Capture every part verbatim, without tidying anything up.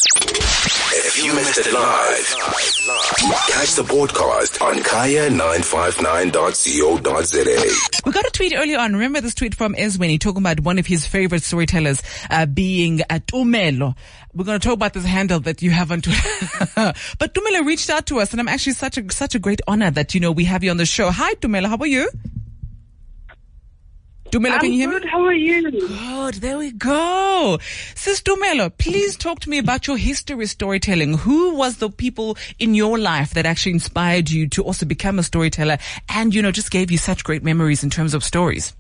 If you missed it live, catch the podcast on kaya nine five nine dot co dot za. We got a tweet earlier on. Remember this tweet from Eswini talking about one of his favorite storytellers uh, being uh, Tumelo. We're going to talk about this handle that you have on Twitter. But Tumelo reached out to us, and I'm actually such a such a great honor that, you know, we have you on the show. Hi, Tumelo. How are you? Tumelo, I'm can you hear good. me? How are you? Good. There we go. Sis Tumelo, please talk to me about your history storytelling. Who was the people in your life that actually inspired you to also become a storyteller and, you know, just gave you such great memories in terms of stories?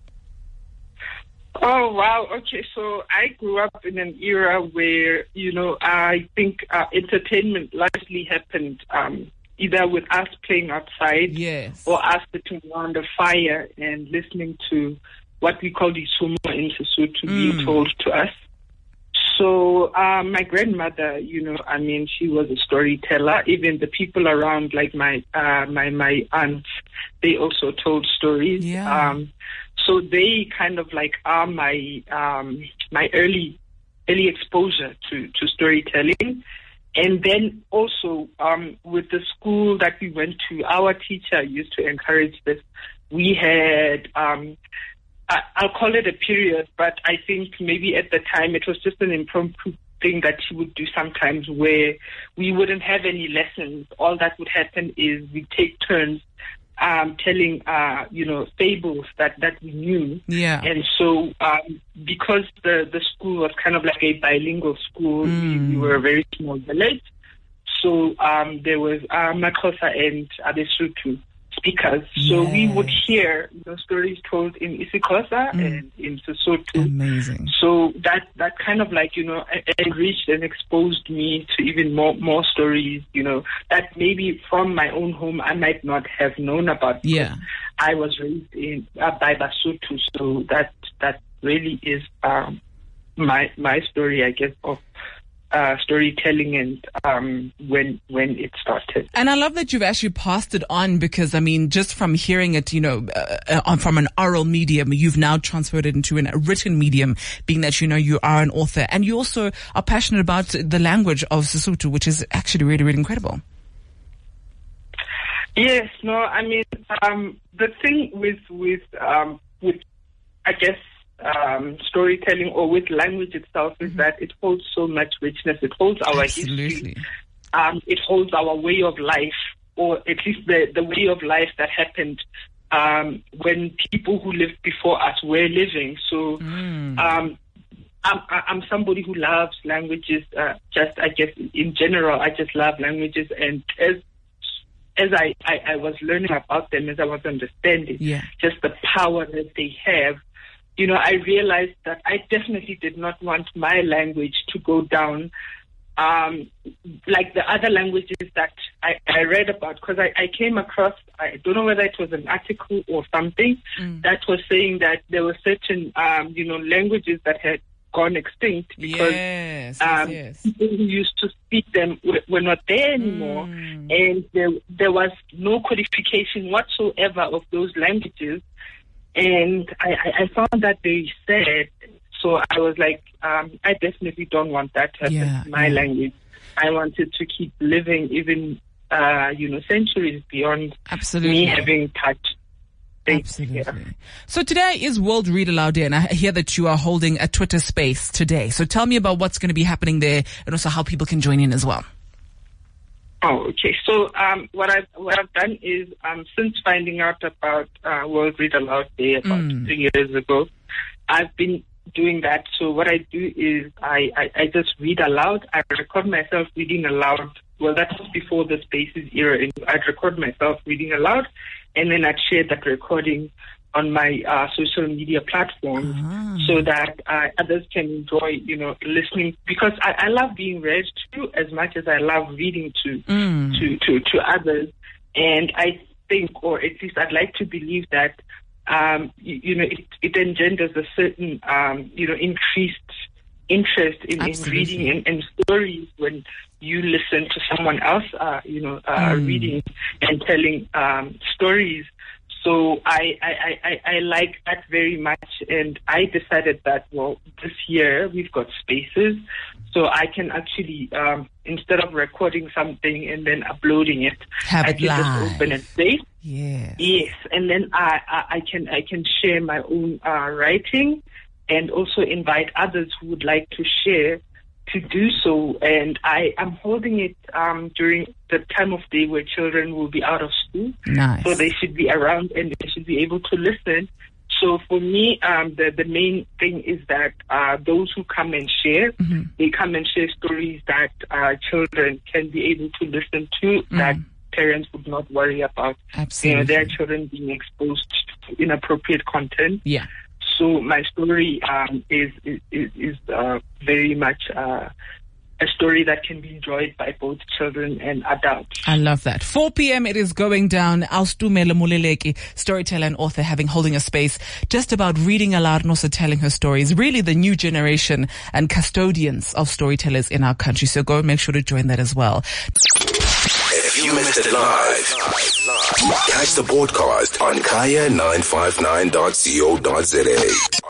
Oh, wow. Okay, so I grew up in an era where, you know, I think uh, entertainment largely happened um, either with us playing outside, yes, or us sitting around a fire and listening to what we call the sumo in Sesotho mm. being told to us. So um, my grandmother, you know, I mean, she was a storyteller. Even the people around, like my uh, my my aunts, they also told stories. Yeah. Um, so they kind of like are my um, my early early exposure to to storytelling. And then also um, with the school that we went to, our teacher used to encourage this. We had, um, I, I'll call it a period, but I think maybe at the time it was just an impromptu thing that she would do sometimes where we wouldn't have any lessons. All that would happen is we take turns um, telling, uh, you know, fables that, that we knew. Yeah. And so um, because the, the school was kind of like a bilingual school, mm. we, we were a very small village. So um, there was uh, Makosa and Abesotho speakers. So yes. we would hear, you know, stories told in isiXhosa mm. and in Sesotho. Amazing. So that, that kind of like, you know, enriched and exposed me to even more more stories, you know, that maybe from my own home I might not have known about. Yeah. I was raised in uh, by Basotho, so that that really is um, my my story, I guess, of Uh, storytelling and um, when when it started. And I love that you've actually passed it on because, I mean, just from hearing it, you know, uh, uh, from an oral medium, you've now transferred it into an, a written medium, being that, you know, you are an author. And you also are passionate about the language of Sesotho, which is actually really, really incredible. Yes, no, I mean, um, the thing with, with, um, with I guess, Um, storytelling or with language itself is mm-hmm. that it holds so much richness. It holds our Absolutely. history. Um, it holds our way of life, or at least the, the way of life that happened um, when people who lived before us were living. So mm. um, I'm, I'm somebody who loves languages. Uh, just, I guess, in general, I just love languages. And as as I, I, I was learning about them, as I was understanding, yeah. just the power that they have, you know, I realized that I definitely did not want my language to go down um, like the other languages that I, I read about, because I, I came across, I don't know whether it was an article or something mm. that was saying that there were certain, um, you know, languages that had gone extinct because yes, um, yes, yes. people who used to speak them were, were not there anymore. Mm. And there, there was no codification whatsoever of those languages. And I, I found that very sad. So I was like, um, I definitely don't want that to happen yeah, to my yeah. language. I wanted to keep living even, uh, you know, centuries beyond Absolutely. me having touched. Absolutely. Yeah. So today is World Read Aloud Day, and I hear that you are holding a Twitter space today. So tell me about what's going to be happening there and also how people can join in as well. Oh, okay. So um, what I've what I've done is um, since finding out about uh, World Read Aloud Day about mm. three years ago, I've been doing that. So what I do is I, I, I just read aloud. I record myself reading aloud. Well, that was before the Spaces era. I'd record myself reading aloud, and then I'd share that recording on my uh, social media platforms ah. so that uh, others can enjoy, you know, listening. Because I, I love being read to as much as I love reading to, mm. to, to, to others. And I think, or at least I'd like to believe that, um, you, you know, it, it engenders a certain, um, you know, increased interest in, in reading and, and stories when you listen to someone else, uh, you know, uh, mm. reading and telling um, stories. So I, I, I, I like that very much, and I decided that, well, this year we've got spaces, so I can actually, um, instead of recording something and then uploading it, Have I it can live. just open it safe. Yeah. Yes, and then I, I, I can I can share my own uh, writing, and also invite others who would like to share to do so. And I am holding it um, during the time of day where children will be out of school. Nice. So they should be around and they should be able to listen. So for me, um, the, the main thing is that uh, those who come and share, mm-hmm. they come and share stories that uh, children can be able to listen to, mm-hmm. that parents would not worry about. Absolutely. You know, their children being exposed to inappropriate content. Yeah. So my story um, is is, is uh, very much uh, a story that can be enjoyed by both children and adults. I love that. four p.m. it is going down. Austumela Muleleki, storyteller and author, having holding a space just about reading aloud and also telling her stories. Really the new generation and custodians of storytellers in our country. So go and make sure to join that as well. If you missed it live, catch the podcast on kaya nine five nine dot co dot za.